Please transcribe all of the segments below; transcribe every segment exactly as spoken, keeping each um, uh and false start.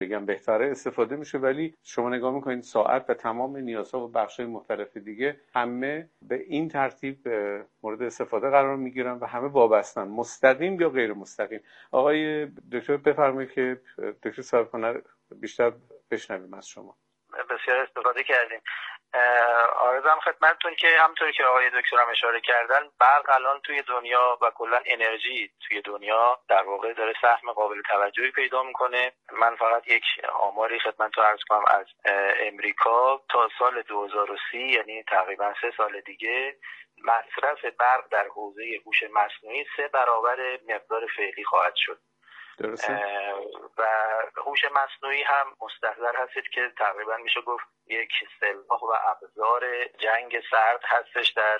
بگم بهتره استفاده میشه، ولی شما نگاه میکنید ساعت و تمام نیازها و بخش‌های مختلف دیگه همه به این ترتیب مورد استفاده قرار میگیرن و همه وابستن، مستقیم یا غیر مستقیم. آقای دکتر بفرمایید که دکتر صاحب هنر بیشتر بشنویم از شما. بسیار استفاده کردیم. عرضم خدمتتون که همونطوری که آقای دکتر هم اشاره کردن، برق الان توی دنیا و کلا انرژی توی دنیا در واقع داره سهم قابل توجهی پیدا میکنه. من فقط یک آماری خدمتتون عرض کنم از امریکا تا سال دو هزار و سی، یعنی تقریبا سه سال دیگه، مصرف برق در حوزه هوش مصنوعی سه برابر مقدار فعلی خواهد شد. درسته. و هوش مصنوعی هم مستحضر هستید که تقریبا میشه گفت یک سلاح و ابزار جنگ سرد هستش در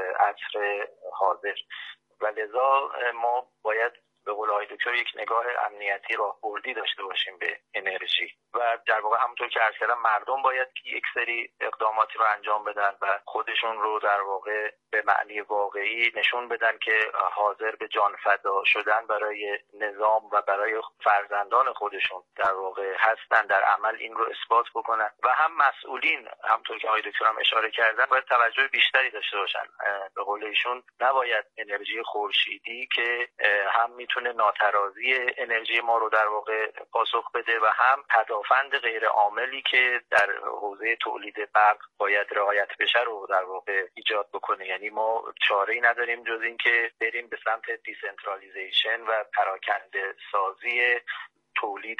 عصر حاضر و لذا ما باید به قول آقای دکتر یک نگاه امنیتی راهبردی داشته باشیم به انرژی و در واقع همونطور که عرض کردم مردم باید یک سری اقداماتی رو انجام بدن و خودشون رو در واقع به معنی واقعی نشون بدن که حاضر به جان فدا شدن برای نظام و برای فرزندان خودشون در واقع هستن، در عمل این رو اثبات بکنن و هم مسئولین همونطور که آقای دکتر هم اشاره کردن باید توجه بیشتری داشته باشن. به قول ایشون نباید انرژی خورشیدی که هم میتونه ناترازی انرژی ما رو در واقع پاسخ بده و هم تدافند غیر عاملی که در حوزه تولید برق باید رعایت بشه رو در واقع ایجاد بکنه. یعنی ما چاره‌ای نداریم جز این که بریم به سمت دیسنترالیزیشن و پراکنده سازی تولید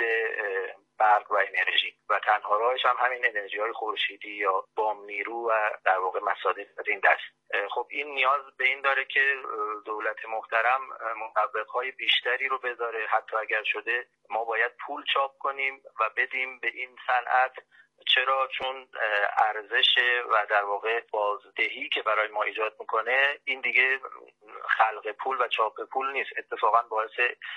برق و انرژی و تنها راهش هم همین انرژی های خورشیدی یا بام نیرو و در واقع مصادیق از این دست. خب این نیاز به این داره که دولت محترم مطبق‌های بیشتری رو بذاره، حتی اگر شده ما باید پول چاپ کنیم و بدیم به این صنعت. چرا؟ چون ارزش و در واقع بازدهی که برای ما ایجاد میکنه این دیگه خلق پول و چاپ پول نیست، اتفاقا باعث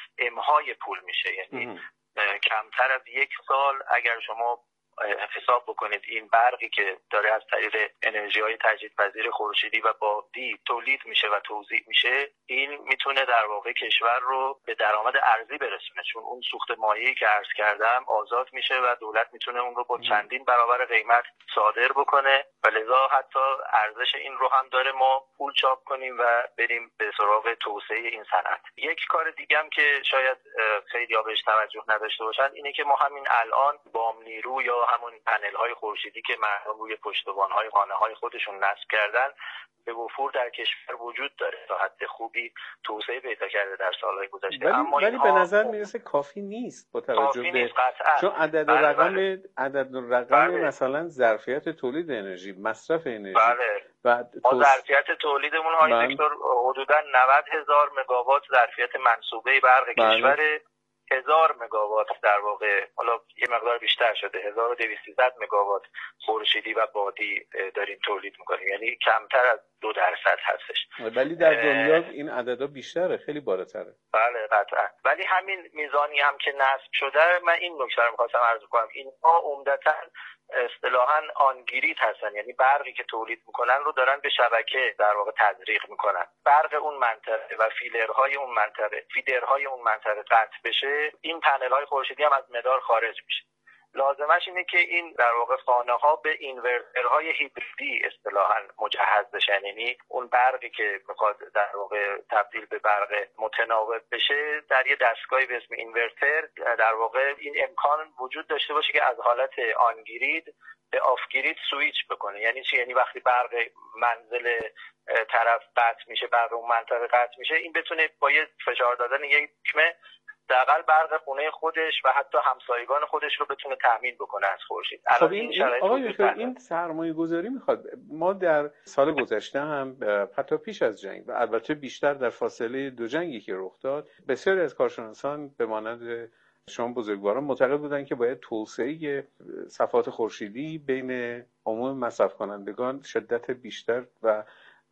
امهای پول میشه. یعنی کمتر از یک سال اگر شما حساب بکنید این برقی که داره از طریق انرژی های تجدیدپذیر خورشیدی و بادی تولید میشه و توزیع میشه، این میتونه در واقع کشور رو به درآمد ارزی برسونه، چون اون سوخت مایعی که عرض کردم آزاد میشه و دولت میتونه اون رو با چندین برابر قیمت صادر بکنه و لذا حتی ارزش این رو هم داره ما پول چاپ کنیم و بریم به سراغ توسعه این صنعت. یک کار دیگه هم که شاید خیلی ها بهش توجه نداشته باشن اینه که ما همین الان بام نیرو یا همون پنل های خورشیدی که مردم روی پشتوان های خانه های خودشون نصب کردن به وفور در کشور وجود داره، تا حد خوبی توسعه پیدا کرده در سالهای گذشته. ولی, اما ولی به نظر میرسه کافی نیست با توجه به چون عدد و رقم بله. عدد و رقم بله. مثلا ظرفیت تولید انرژی، مصرف انرژی بله. و ما توس... ظرفیت تولیدمون های دکتر حدودا نود هزار مگاوات ظرفیت منسوبه برق بله. کشور، هزار مگاوات در واقع، حالا یه مقدار بیشتر شده، هزار و دویست مگاوات خورشیدی و بادی داریم تولید میکنیم، یعنی کمتر از دو درصد هستش. ولی در دنیا این عددا بیشتره، خیلی بالاتره. بله قطعا. ولی همین میزانی هم که نصب شده، من این نکته رو می‌خواستم عرض کنم، اینها عمدتاً اصطلاحاً آنگریت هستن، یعنی برقی که تولید میکنن رو دارن به شبکه در واقع تزریق میکنن. برق اون منطقه و فیلرهای اون منطقه فیدرهای اون منطقه قطع بشه، این پنل‌های خورشیدی هم از مدار خارج میشه. لازمش اینه که این در واقع خانه ها به اینورترهای هیبریدی اصطلاحاً مجهز بشن، یعنی اون برقی که میخواد در واقع تبدیل به برق متناوب بشه در یه دستگاهی به اسم اینورتر در واقع این امکان وجود داشته باشه که از حالت آنگرید به آفگرید سویچ بکنه. یعنی چی؟ یعنی وقتی برق منزل طرف قطع میشه، برق اون منطقه قطع میشه، این بتونه با یه فشار دادن یک چشمه دقیقاً برق خونه خودش و حتی همسایگان خودش رو بتونه تامین بکنه از خورشید. خب این, این آقای دکتر این سرمایه گذاری میخواد. ما در سال گذشته هم حتی پیش از جنگ و البته بیشتر در فاصله دو جنگی که رخ داد، بسیاری از کارشناسان به مانند شما بزرگواران معتقد بودن که باید توسعه صفحات خورشیدی بین عموم مصرف کنندگان شدت بیشتر و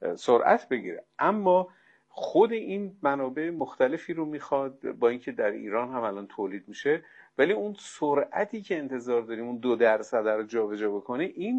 سرعت بگیره، اما خود این منابع مختلفی رو میخواد، با اینکه در ایران هم الان تولید میشه، ولی اون سرعتی که انتظار داریم اون دو درصد رو جابجا بکنه، این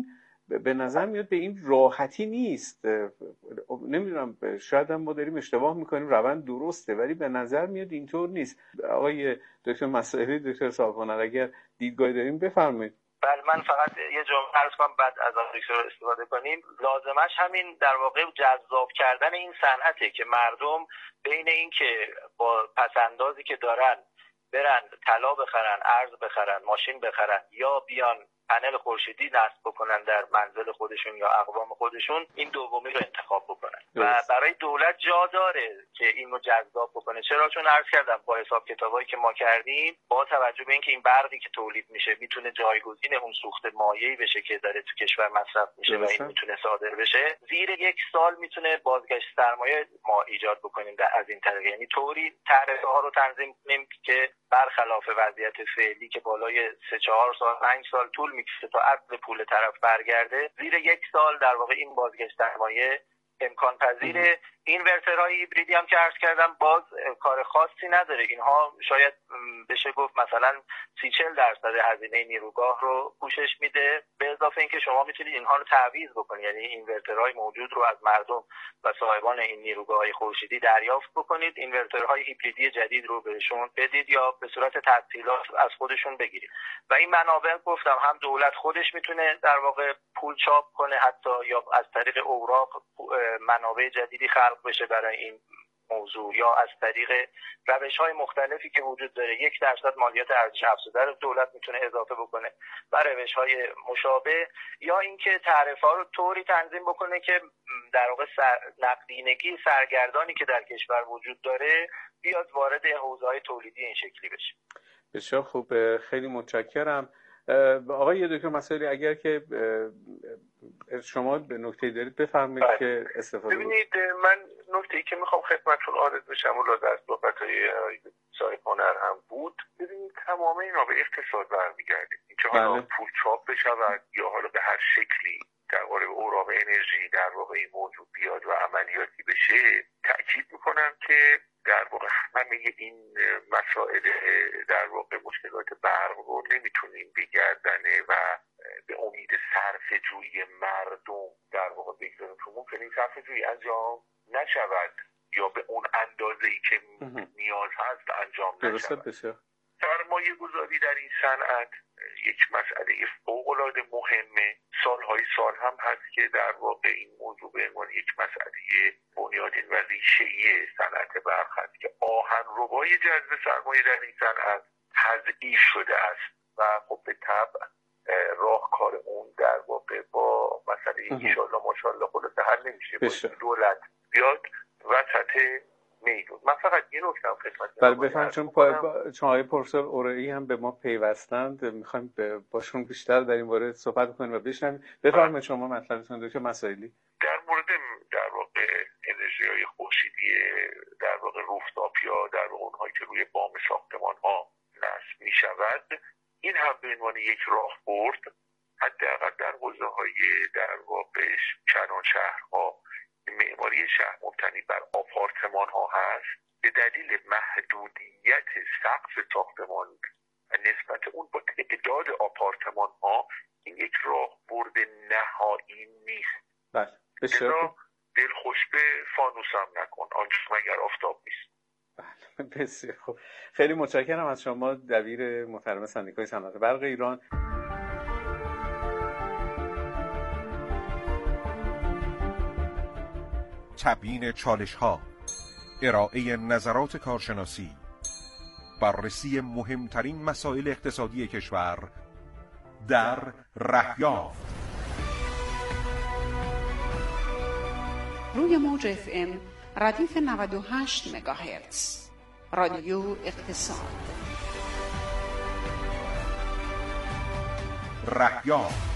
به نظر میاد به این راحتی نیست. نمیدونم، شاید هم ما داریم اشتباه میکنیم، روند درسته ولی به نظر میاد اینطور نیست. آقای دکتر مسائلی، دکتر صاحب‌هنر، اگر دیدگاهی داریم بفرمایید. بله، من فقط یه جمله عرض کنم بعد از آن دکتر استفاده کنیم. لازمش همین در واقع جذاب کردن این صنعته که مردم بین این که با پسندازی که دارن برن طلا بخرن، ارز بخرن، ماشین بخرن یا بیان پنل خورشیدی نصب بکنن در منزل خودشون یا اقوام خودشون، این دومی رو انتخاب بکنن و برای دولت جا داره که اینو جذاب بکنه. چرا؟ چون عرض کردم با حساب کتابایی که ما کردیم، با توجه به اینکه این برقی که تولید میشه میتونه جایگزین اون سوخت مایعی بشه که داره تو کشور مصرف میشه و این میتونه صادر بشه، زیر یک سال میتونه بازگشت سرمایه ما ایجاد بکنیم از این طریق. یعنی طوری تعرفه ها رو تنظیم کنیم که برخلاف وضعیت فعلی که بالای سه چهار سال پنج سال طول میکشه تا اصل پول طرف برگرده، زیر یک سال در واقع این بازگشت سرمایه امکان پذیره. اینورترهای هیبریدی هم که عرض کردم باز کار خاصی نداره. اینها شاید بشه گفت مثلا سی چهل درصد هزینه نیروگاه رو پوشش میده، به اضافه اینکه شما میتونید اینها رو تعویض بکنید، یعنی اینورترهای موجود رو از مردم و صاحبان این نیروگاه‌های خورشیدی دریافت بکنید، اینورترهای هیبریدی جدید رو بهشون بدید یا به صورت تسهیلات از خودشون بگیرید. و این منابع گفتم هم دولت خودش میتونه در واقع پول چاپ کنه حتی یا از طریق اوراق منابع جدیدی خلق بشه برای این موضوع، یا از طریق روش‌های مختلفی که وجود داره یک درصد مالیات ارزش افزوده رو دولت میتونه اضافه بکنه و روش‌های مشابه، یا اینکه تعرفه‌ها رو طوری تنظیم بکنه که در واقع سر... نقدینگی سرگردانی که در کشور وجود داره بیاد وارد حوزه‌های تولیدی این شکلی بشه. بسیار خوب، خیلی متشکرم. آقای دکتر مسائلی، اگر که شما به نکته دارید بفرمایید که استفاده ببینید. من نکته‌ای که میخوام خدمتتون عرض بشم و لازم از صحبت‌های صاحب هنر هم بود، ببینید تمام اینا به اقتصاد برمیگرده. اینکه حالا پول چاپ بشود یا حالا به هر شکلی در واقع اوراق انرژی در واقع این موضوع بیاد و عملیاتی بشه، تأکید میکنم که در واقع همه این مسائل در واقع مشکلات برق رو نمیتونیم بگردنه و به امید صرف جویی مردم در واقع بگذاریم، چون ممکنه این صرف جویی انجام نشود یا به اون اندازه‌ای که نیاز هست انجام نشود. سرمایه گذاری در این صنعت یک مسئله فوق‌العاده مهمه. سالهای سال هم هست که در واقع این موضوع به عنوان یک مسئله بنیادین و ریشه‌ای صنعت برق هست که آهنربای جذب سرمایه در این صنعت تضعیف شده است و خب به طبع راهکار اون در واقع با مسئله انشالله ماشالله خلاصه حل نمیشه. با دولت بیاد وسط میدون. من فقط یه نکته خدمت بله بفرمایید، چون چون آقای پروفسور اورئی هم به ما پیوستند، میخوایم باشون بیشتر در این باره صحبت کنیم و بشنویم. بفرمایید شما مطلبتون دکتر مسائلی. در مورد در واقع انرژی‌های خورشیدی در واقع روفتاپ یا در واقع اونهایی که روی بام ساختمان‌ها نصب می‌شود، این هم به عنوان یک راهبرد حداقل در حوزه‌های در واقع کنار شهرها، معماری شهر مبتنی بر آپارتمان ها هست، به دلیل محدودیت سقف ساختمان و نسبت اون با تعداد آپارتمان ها این یک راهبرد نهایی نیست. بله بسیار دل خوش به فانوس هم نکن آنچه مگر آفتاب نیست. بله بسیار خوب، خیلی متشکرم از شما دبیر محترم سندیکای صنعت برق ایران. تبیین چالش‌ها، ارائه نظرات کارشناسی، بررسی مهمترین مسائل اقتصادی کشور در رهیافت. روی موج اف ام ردیف نود و هشت مگاهرتز، رادیو اقتصاد. رهیافت.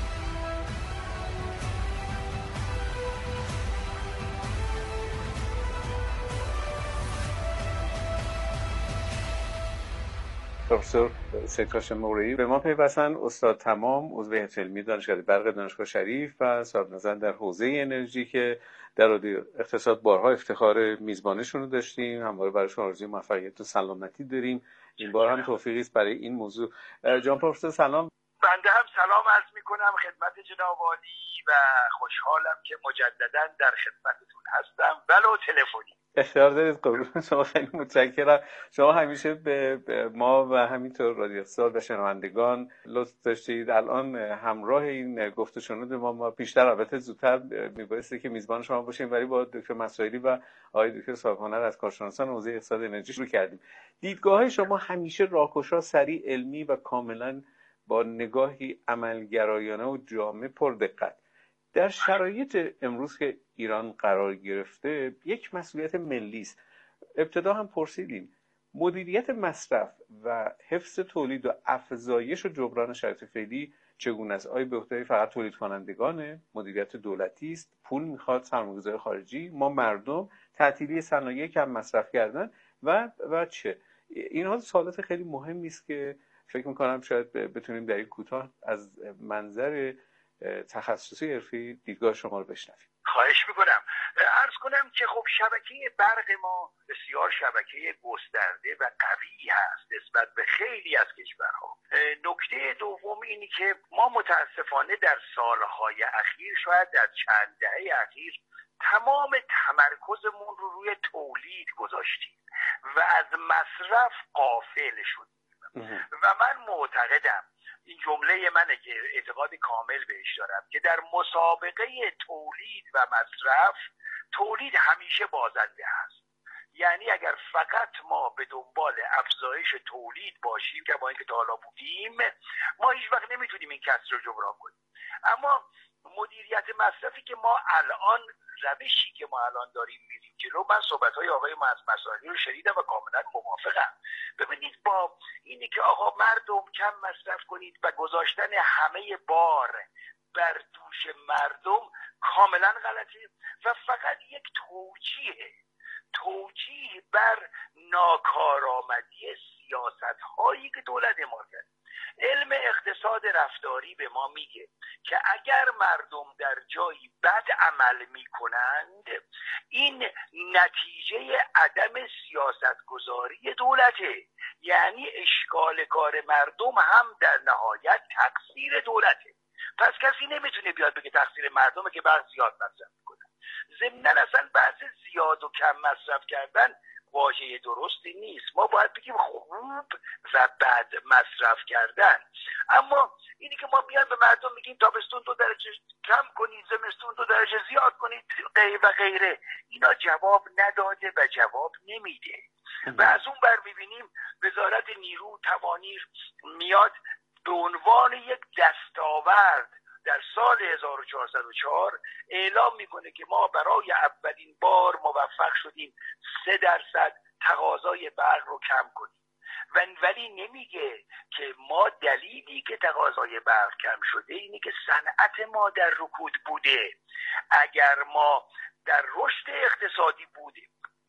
پروفسور سید کاشم اورئی به ما پیوستن، استاد تمام عضو هیئت علمی دانشکده برق دانشگاه شریف و صاحب نظر در حوزه انرژی که در رادیو اقتصاد بارها افتخار میزبانشون رو داشتیم. همواره براشون آرزوی موفقیت و سلامتی داریم. این بار هم توفیقی است برای این موضوع. جان پروفسور سلام. بنده هم سلام عرض میکنم خدمت جناب عالی و خوشحالم که مجددا در خدمتتون هستم ولو تلفنی. اختیار دارید. قربون شما، خیلی متشکرم. شما همیشه به ما و همینطور رادیو اقتصاد و شنوندگان لطف داشتید. الان همراه این گفت و شنود ما ما بیشتر البته زودتر میبایسته که میزبان شما باشیم، ولی با دکتر مسائلی و آقای دکتر صاحب هنر از کارشناسان حوزه اقتصاد انرژی شروع کردیم. دیدگاه شما همیشه راهگشا، سریع، علمی و کاملا با نگاهی عملگرایانه و جامع پر دقت. در شرایط امروز که ایران قرار گرفته یک مسئولیت ملی است. ابتدا هم پرسیدیم مدیریت مصرف و حفظ تولید و افزایش و جبران شرایط فعلی چگونه است؟ آیا به عهده فقط تولید کنندگانه؟ مدیریت دولتی است؟ پول میخواد؟ سرمایه‌گذار خارجی؟ ما مردم؟ تعطیلی صنایع کم مصرف کردن و و چه؟ اینها سوالات خیلی مهمی است که فکر میکنم شاید بتونیم در این کوتاه از منظر تخصصی حرفی دیدگاه شما رو بشنویم. خواهش میکنم. عرض کنم که خب شبکه برق ما بسیار شبکه گسترده و قوی هست نسبت به خیلی از کشورها. نکته دوم اینی که ما متاسفانه در سالهای اخیر، شاید در چند دهه اخیر، تمام تمرکزمون رو روی تولید گذاشتیم و از مصرف غافل شدیم و من معتقدم، این جمله منه که اعتقاد کامل بهش دارم، که در مسابقه تولید و مصرف تولید همیشه بازنده هست. یعنی اگر فقط ما به دنبال افزایش تولید باشیم که با اینکه تا حالا بودیم، ما هیچ وقت نمیتونیم این کسر رو جبران کنیم. اما مدیریت مصرفی که ما الان، روشی که ما الان داریم میریم جلو، من صحبت‌های آقای مسائلی رو شنیدم و کاملا موافقم. ببینید با اینی که آقا مردم کم مصرف کنید و گذاشتن همه بار بر دوش مردم کاملا غلطه و فقط یک توجیه توجیه بر ناکارآمدی سیاست‌هایی که دولت ما کرد. علم اقتصاد رفتاری به ما میگه که اگر مردم در جایی بد عمل میکنند، این نتیجه عدم سیاستگذاری دولته. یعنی اشکال کار مردم هم در نهایت تقصیر دولته. پس کسی نمیتونه بیاد بگه تقصیر مردمه که بعض زیاد مصرف میکنن. ضمناً اصلا بحث زیاد و کم مصرف کردن واژه درستی نیست. ما باید بگیم خوب و بد مصرف کردن. اما اینی که ما بیان به مردم میگیم تابستون دو درجه کم کنید، زمستون دو درجه زیاد کنید و غیره، اینا جواب نداده و جواب نمیده. و از اون بر میبینیم وزارت نیرو توانیر میاد به عنوان یک دستاورد در سال هزار و چهارصد و چهار اعلام میکنه که ما برای اولین بار موفق شدیم سه درصد تقاضای برق رو کم کنیم. ولی نمیگه که ما دلیلی که تقاضای برق کم شده اینه که صنعت ما در رکود بوده. اگر ما در رشد اقتصادی بودیم،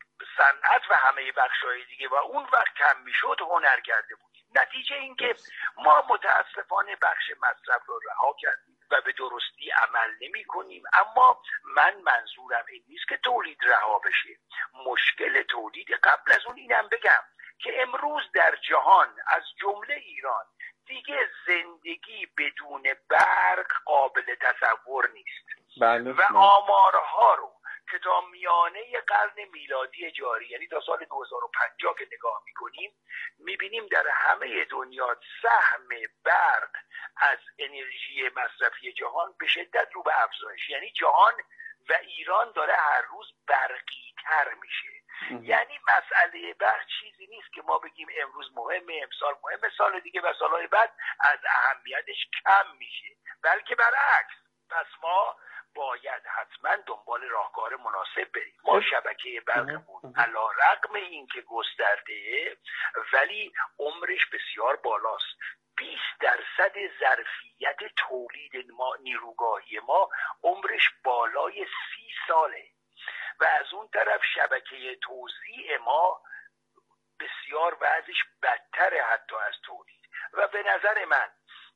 صنعت و همه بخش‌های دیگه و اون وقت کم میشد، هنر کرده بودیم. نتیجه این که ما متاسفانه بخش مصرف رو رها کردیم و به درستی عمل نمی کنیم. اما من منظورم این نیست که تولید رها بشه. مشکل تولید، قبل از اون اینم بگم که امروز در جهان از جمله ایران دیگه زندگی بدون برق قابل تصور نیست. بله. و آمارها رو که تا میانه قرن میلادی جاری، یعنی تا سال دو هزار و پنجاه که نگاه میکنیم، میبینیم در همه دنیا سهم برق از انرژی مصرفی جهان به شدت رو به افزایش، یعنی جهان و ایران داره هر روز برقی تر میشه. یعنی مسئله برق چیزی نیست که ما بگیم امروز مهمه، امسال مهمه، سال دیگه و سالهای بعد از اهمیتش کم میشه، بلکه برعکس. پس ما باید حتما دنبال راهکار مناسب بریم. ما شبکه برقمون علی رغم این که گسترده ولی عمرش بسیار بالاست. بیست درصد ظرفیت تولید ما، نیروگاهی ما، عمرش بالای سی ساله و از اون طرف شبکه توزیع ما بسیار وضعش بدتره حتی از تولید. و به نظر من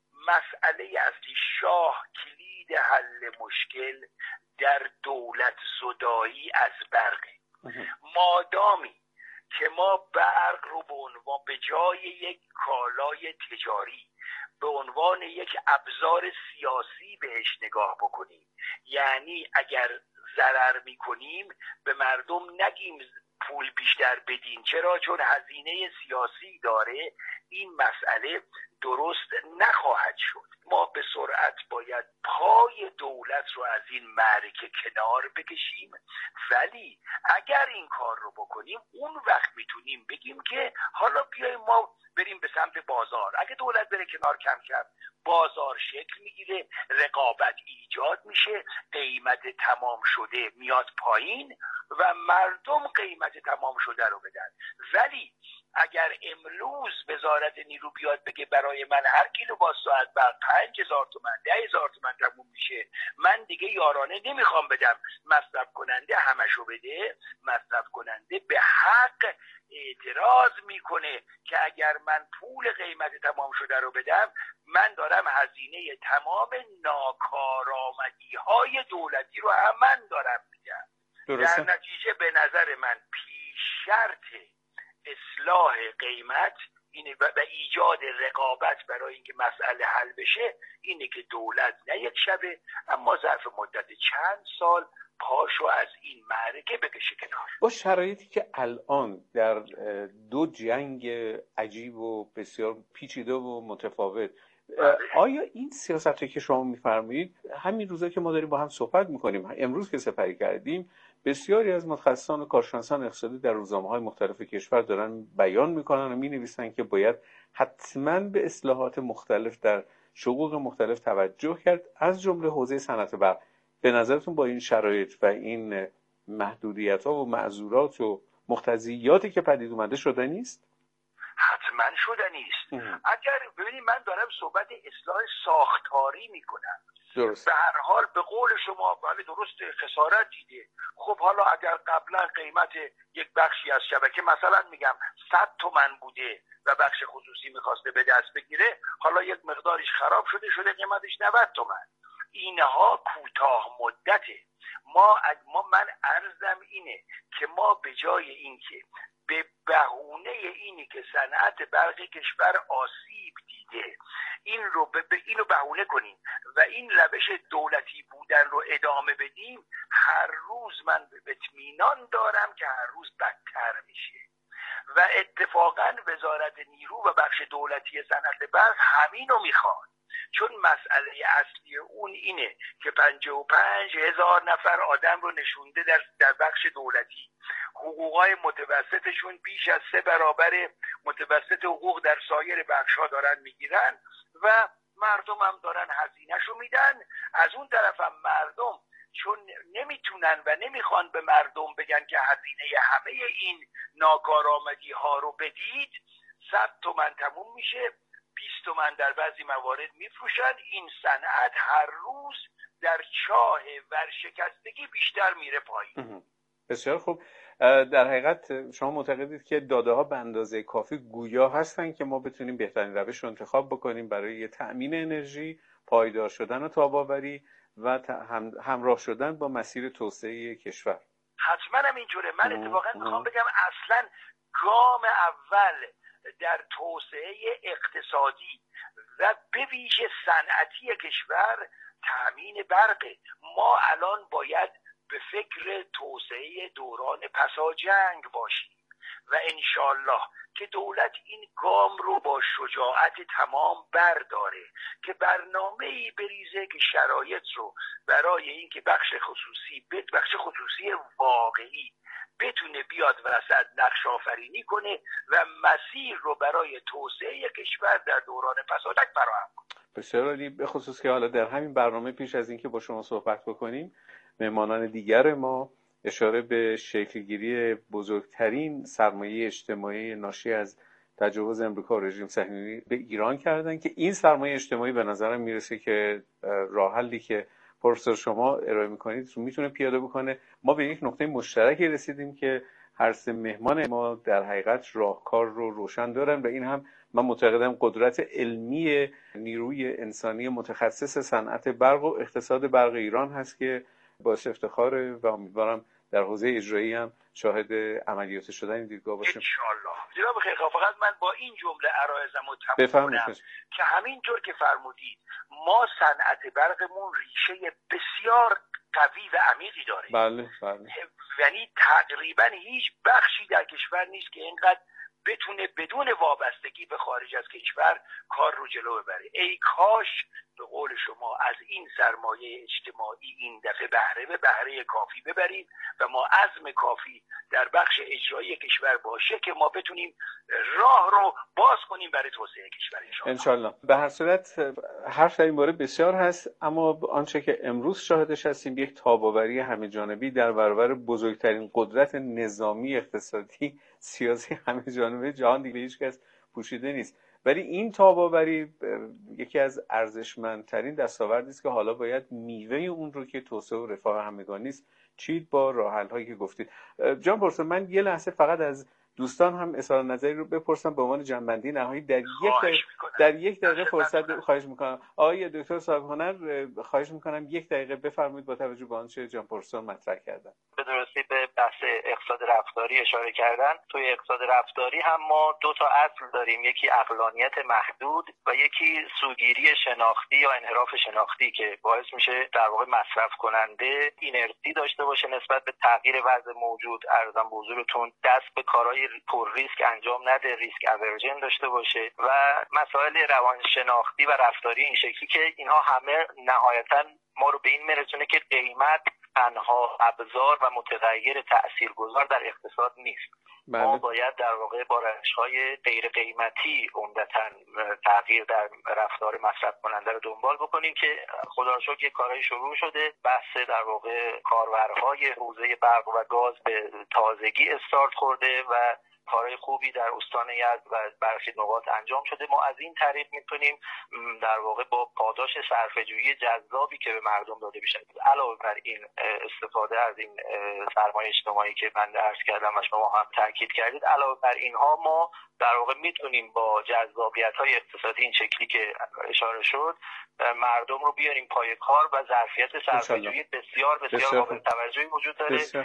مسئله اصلی، شاه کلید حل مشکل در دولت زدایی از برقه. مادامی که ما برق رو به عنوان به جای یک کالای تجاری به عنوان یک ابزار سیاسی بهش نگاه بکنیم. یعنی اگر ضرر میکنیم به مردم نگیم پول بیشتر بدین. چرا؟ چون هزینه سیاسی داره. این مسئله درست نخواهد شد. ما به سرعت باید پای دولت رو از این معرکه کنار بکشیم، ولی اگر این کار رو بکنیم اون وقت میتونیم بگیم که حالا بیایم ما بریم به سمت بازار. اگه دولت بره کنار کم کم بازار شکل میگیره، رقابت ایجاد میشه، قیمت تمام شده میاد پایین و مردم قیمت تمام شده رو بدن. ولی اگر امروز وزارت نیرو بیاد بگه برای من هر کیلو با ساعت بر پنج هزار تومن ده هزار تومن تموم میشه، من دیگه یارانه نمیخوام بدم، مصرف کننده همشو بده، مصرف کننده به حق اعتراض میکنه که اگر من پول قیمت تمام شده رو بدم من دارم هزینه تمام ناکارآمدی های دولتی رو هم من دارم میدم. در نتیجه به نظر من پیش شرط اصلاح قیمت اینه و ایجاد رقابت برای اینکه مسئله حل بشه اینه که دولت نه یک شبه اما ظرف مدت چند سال پاشو از این معرکه بکشه کنار. با شرایطی که الان در دو جنگ عجیب و بسیار پیچیده و متفاوت، آیا این سیاستی که شما میفرمایید همین روزا که ما داریم با هم صحبت میکنیم، امروز که سپری کردیم، بسیاری از متخصصان و کارشناسان اقتصادی در روزنامه‌های مختلف کشور دارن بیان میکنن و مینویسن که باید حتما به اصلاحات مختلف در شقوق مختلف توجه کرد، از جمله حوزه صنعت برق. به نظرتون با این شرایط و این محدودیت‌ها و معذورات و مقتضیاتی که پدید اومده شدنی است؟ حتما شدنی است. اگر ببینید من دارم صحبت اصلاح ساختاری میکنم. درست. به هر حال به قول شما بله درست خسارت دیده. خب حالا اگر قبلا قیمت یک بخشی از شبکه مثلا میگم صد تومن بوده و بخش خصوصی میخواسته به دست بگیره، حالا یک مقدارش خراب شده شده قیمتش نود تومن. اینها کوتاه مدته. ما ما من عرضم اینه که ما به جای اینکه به بهونه اینی که صنعت برق کشور آسیب دیده این رو به اینو بهونه کنیم و این روش دولتی بودن رو ادامه بدیم، هر روز من به اطمینان دارم که هر روز بدتر میشه. و اتفاقا وزارت نیرو و بخش دولتی صنعت برق همینو میخواد، چون مسئله اصلی اون اینه که پنجاه و پنج هزار نفر آدم رو نشونده در در بخش دولتی، حقوقای متوسطشون بیش از سه برابر متوسط حقوق در سایر بخش‌ها دارن میگیرن و مردم هم دارن هزینه‌شو میدن. از اون طرف هم مردم چون نمیتونن و نمیخوان به مردم بگن که هزینه همه این ناکارآمدی ها رو بدید، صد تومن تموم میشه، بیست تومن در بعضی موارد میفروشن. این صنعت هر روز در چاه ورشکستگی بیشتر میره پایین. بسیار خوب. در حقیقت شما معتقدید که داده ها به اندازه کافی گویا هستن که ما بتونیم بهترین روش رو انتخاب بکنیم برای تأمین انرژی، پایدار شدن و تاب‌آوری و هم، همراه شدن با مسیر توسعه کشور؟ حتما هم اینجوره. من اتفاقا میخوام بگم اصلا گام اول در توسعه اقتصادی و به ویژه صنعتی کشور تأمین برقه. ما الان باید به فکر توسعه دوران پسا جنگ باشیم و انشالله که دولت این گام رو با شجاعت تمام برداره، که برنامه‌ای بریزه که شرایط رو برای اینکه بخش خصوصی بخش خصوصی واقعی بتونه بیاد وسط نقش آفرینی کنه و مسیر رو برای توسعه کشور در دوران پسا جنگ فراهم کنه. بسیار عالی. به خصوص که حالا در همین برنامه پیش از اینکه با شما صحبت بکنیم، مهمانان دیگر ما اشاره به شکلگیری بزرگترین سرمایه اجتماعی ناشی از تجاوز امریکا و رژیم صهیونی به ایران کردن که این سرمایه اجتماعی به نظرم میرسه که راه حلی که پروفسور شما ارائه میکنید رو میتونه پیاده بکنه. ما به یک نقطه مشترکی رسیدیم که هر سه مهمان ما در حقیقت راهکار رو روشن دارن و این هم من معتقدم قدرت علمی نیروی انسانی متخصص صنعت برق و اقتصاد برق ایران هست که باعث افتخاره و امیدوارم در حوزه اجرایی هم شاهد عملیات شدن دیدگاه باشیم ان شاءالله. جناب خیر، فقط من با این جمله عرایزم رو تمام کنم که همینطور که فرمودید ما صنعت برقمون ریشه بسیار قوی و عمیقی داره. بله بله. یعنی تقریبا هیچ بخشی در کشور نیست که اینقدر بتونه بدون وابستگی به خارج از کشور کار رو جلو ببره. ای کاش به قول شما از این سرمایه اجتماعی این دفعه بهره به بهره کافی ببریم و ما عزم کافی در بخش اجرایی کشور باشه که ما بتونیم راه رو باز کنیم برای توسعه کشور انشالله. به هر صورت حرف در این باره بسیار هست، اما آنچه که امروز شاهدش هستیم یک تاب‌آوری همه جانبی در برابر بزرگترین قدرت نظامی، اقتصادی، سیاسی همه جانبه جهان دیگه هیچ کس پوشیده نیست. ولی این تاب‌آوری یکی از ارزشمندترین دستاوردی است که حالا باید میوه اون رو که توسعه و رفاه همگانی است چید با راه حل‌هایی که گفتید. جان پرسر، من یه لحظه فقط از دوستان هم اظهار نظری رو بپرسم به عنوان جنبندی نهایی در یک دقیقه در یک دقیقه فرصت خواهش میکنم. آقای دکتر صاحب هنر خواهش میکنم یک دقیقه بفرمایید با توجه به آنچه جان پرسر مطرح کردن. به درستی به بحث اقتصاد رفتاری اشاره کردن. توی اقتصاد رفتاری هم ما دو تا اصل داریم، یکی عقلانیت محدود و یکی سوگیری شناختی یا انحراف شناختی که باعث میشه در واقع مصرف کننده اینرسی داشته باشه نسبت به تغییر وضع موجود. عرضم به حضورتون دست به کارهای پر ریسک انجام نده، ریسک اورژن داشته باشه و مسائل روانشناختی و رفتاری این شکلی که اینها همه نهایتاً ما رو به این میرسونه که قیمت تنها ابزار و متغیر تاثیرگذار در اقتصاد نیست. بله. ما باید در واقع با روش‌های غیر قیمتی عمدتاً تغییر در رفتار مصرف کننده رو دنبال بکنیم که خدا رو شکر یک کارهای شروع شده. بحث در واقع کاربرهای حوزه برق و گاز به تازگی استارت خورده و کارهای خوبی در استان یزد و برخی نقاط انجام شده. ما از این طریق میتونیم در واقع با پاداش صرفه‌جویی جذابی که به مردم داده میشه، علاوه بر این استفاده از این سرمایه اجتماعی که من عرض کردم و شما هم تاکید کردید، علاوه بر اینها ما در واقع میتونیم با جذابیت‌های اقتصادی این شکلی که اشاره شد مردم رو بیاریم پای کار و ظرفیت صرفه‌جویی بسیار بسیار قابل توجهی وجود داره بسیار.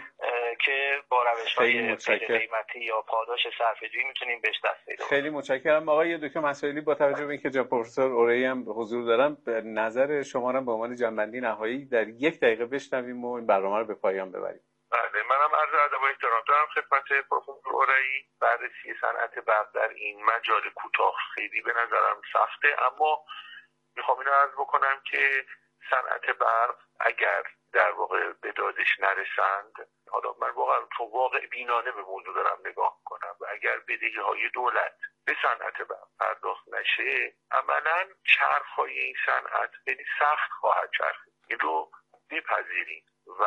که با روش‌های قیمتی یا پاداش صرفه‌جویی میتونیم بهش دست پیدا کنیم. خیلی متشکرم آقای دکتر مسائلی. با توجه به اینکه جناب پروفسور اورئی هم حضور دارن، نظر شما رو به عنوان جنبندی نهایی در یک دقیقه بشنویم و این برنامه رو به پایان ببریم. بله، منم عرض ادب و احترام دارم خدمت پروفسور اورئی. بررسی صنعت برق در این مجال کوتاه خیلی به نظرم سخته، اما میخوام اینو عرض بکنم که صنعت برق اگر در واقع به دادش نرسند، حالا من واقعا تو واقع بینانه به موضوع دارم نگاه کنم، و اگر بدهی‌های دولت به صنعت برق پرداخت نشه، عملاً چرخ‌های این صنعت خیلی سخت خواهد چرخید. این رو بپذیریم و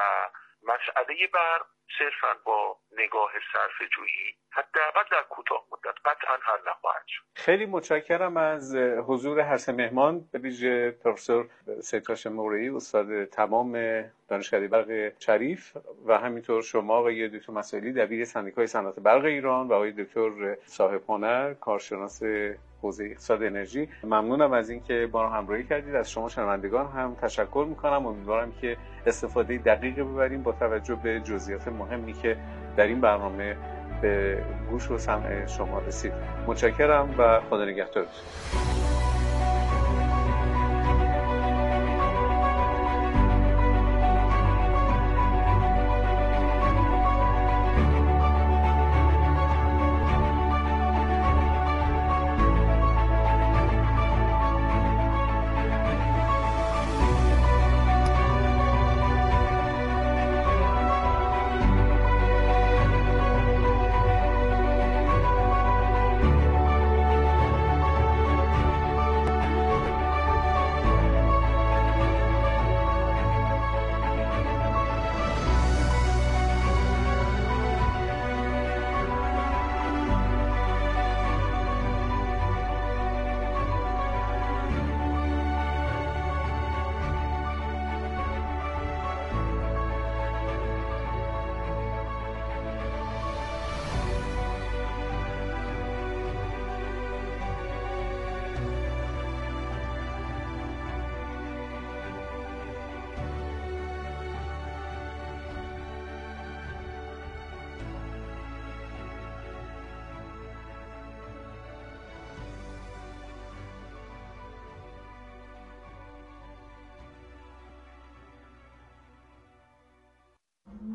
مسئله برق صرفاً با نگاه صرفه‌جویی حداقل در کوتاه مدت قطعاً حل نخواهد شد. خیلی متشکرم از حضور هر سه مهمان، به ویژه پروفسور سید هاشم اورئی استاد تمام دانشکده برق شریف و همینطور شما آقای دکتر مسائلی دبیر سندیکای صنعت برق ایران و آقای دکتر صاحب هنر کارشناس حوزه اقتصاد انرژی. ممنونم از اینکه با ما همراهی کردید. از شما شنوندگان هم تشکر میکنم. امیدوارم که استفاده دقیقی ببریم با توجه به جزئیات مهمی که در این برنامه به گوش و سمع شما رسید. متشکرم و خدا نگهدارتون.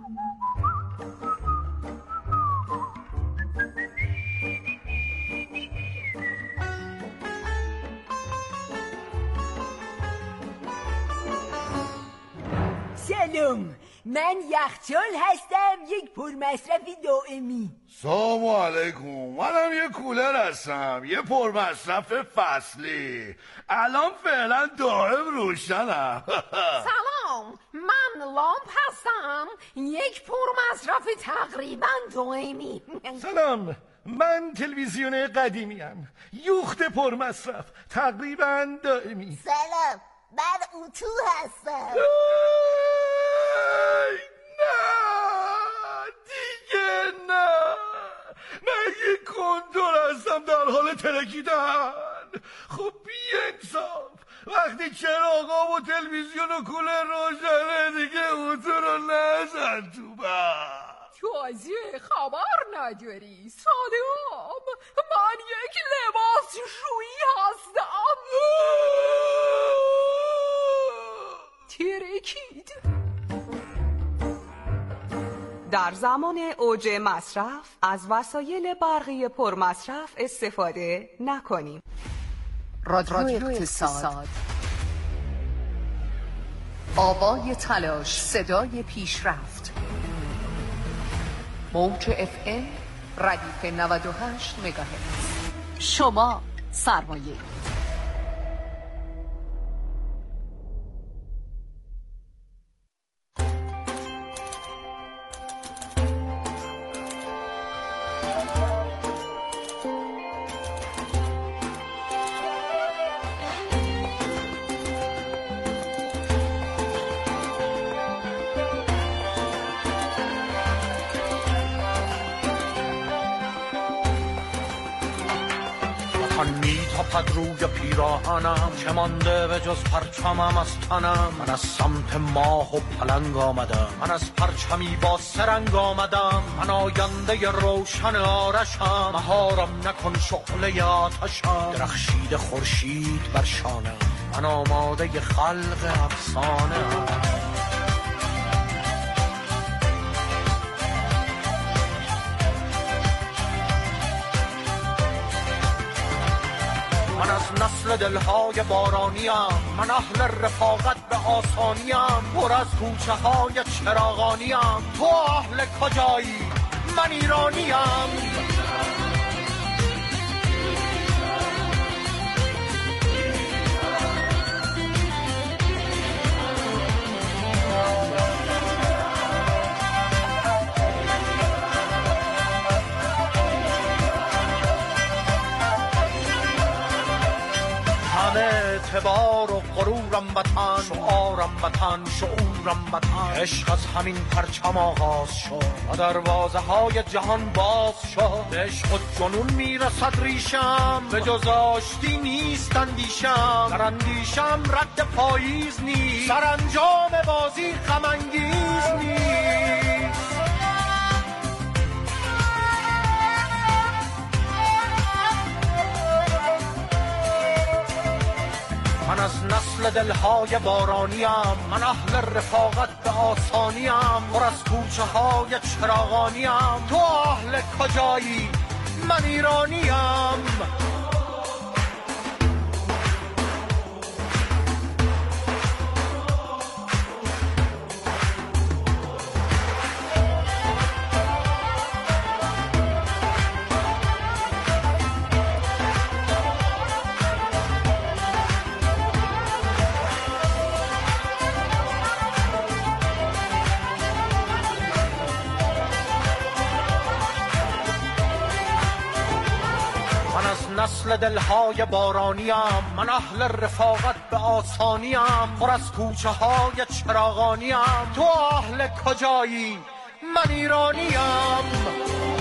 سلام، من یخچال هستم، یک پرمصرف دائمی. سلام علیکم، منم یه کولر هستم، یه پرمصرف فصلی. الان فعلا دائم روشنم. سلام، من لامپ هستم، یک پرمصرف تقریبا دائمی. سلام، من تلویزیون قدیمیم، یوخت پرمصرف تقریبا دائمی. سلام، من اتو هستم. نه دیگه نه، من یه کندور هستم در حال ترکیدن. خب بی انصاف، وقتی چراغا و تلویزیون و کولر روشنه دیگه اتو رو نزن تو بر. تازه خبر نداری سادام، من یک لباس شویی هستم. ترکید. در زمان اوج مصرف از وسایل برقی پرمصرف استفاده نکنیم. رادیو اقتصاد، آوای تلاش، صدای پیشرفت. موج اف ام ردیف نود و هشت مگاهرتز. شما سرمایه. میتاپد روی پیراهنم، چه مانده به جز پرچمم از تنم. من از سمت ماه و پلنگ آمدم، من از پرچمی با سرنگ آمدم. من آینده روشن آرشم، مهارم نکن شعله آتشم. درخشید خورشید بر شانم، من آماده خلق افسانه ام. من از نسل دلهای بارانیم، من اهل رفاقت به آسانیم. پر از کوچه های چراغانیم، تو اهل کجایی؟ من ایرانیم. اعتبار و غرورم وطن، شعارم وطن، شعورم وطن. عشق از همین پرچم آغاز شد و دروازه های جهان باز شد. عشق و جنون میرسد ریشم، به جز آشتی نیست اندیشم. در اندیشم رد پاییز نیست، سرانجام بازی غم انگیز نیست. من از نسل دلهای بارانیم، من اهل رفاقت به آسانیم. پر از کوچه های چراغانیم، تو اهل کجایی؟ من ایرانیم. نسل دلهای بارانیم، من اهل رفاقت به آسانیم. پر از کوچه های چراغانیم، تو اهل کجایی؟ من ایرانیم.